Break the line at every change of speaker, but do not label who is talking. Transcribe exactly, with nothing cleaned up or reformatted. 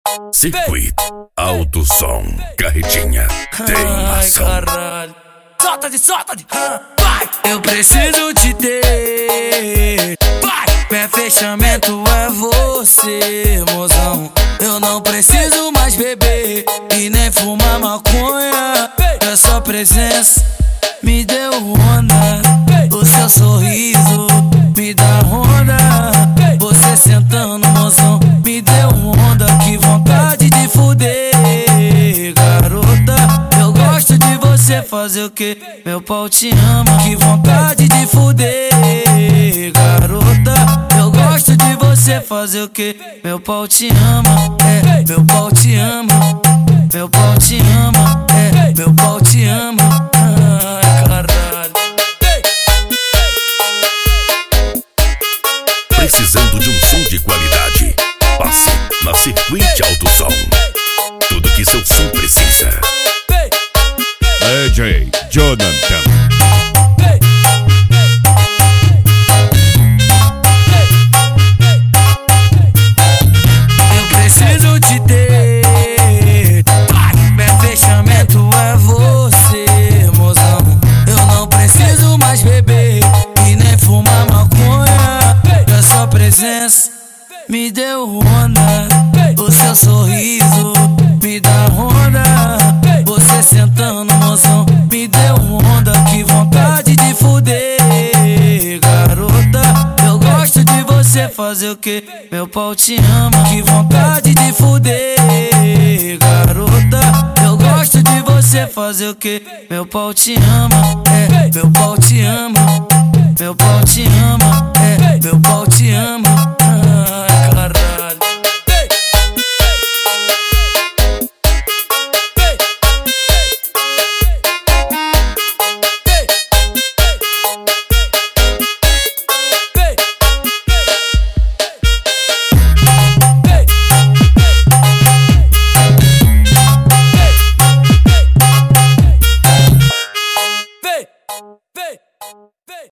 Circuito, alto som, carretinha, teimação.
Ai, caralho. Solta de, solta de, vai! Eu preciso te ter, vai! Meu fechamento é você, mozão. Eu não preciso mais beber e nem fumar maconha. É sua presença me deu onda. O seu sorriso me dá onda. Você sentando, mozão, me deu onda. Que vontade de fuder, garota. Eu gosto de você fazer o que? Meu pau te ama. Que vontade de fuder, garota. Eu gosto de você fazer o que? Meu pau te ama, é, meu pau te ama. Meu pau te ama, é, meu pau te ama. Ai, caralho.
Precisando de um som de qualidade? Passe na Circuito Alto Som. Tudo que seu som precisa.
D J Jonathan.
Eu preciso te ter, meu fechamento é você, mozão. Eu não preciso mais beber e nem fumar maconha. A sua presença me deu onda. O seu sorriso me dá onda. Você sentando, mozão, me deu onda. Que vontade de fuder, garota. Eu gosto de você fazer o que? Meu pau te ama. Que vontade de fuder, garota. Eu gosto de você fazer o que? Meu pau te ama, é, meu pau te ama. Meu pau te ama, é, meu pau te ama.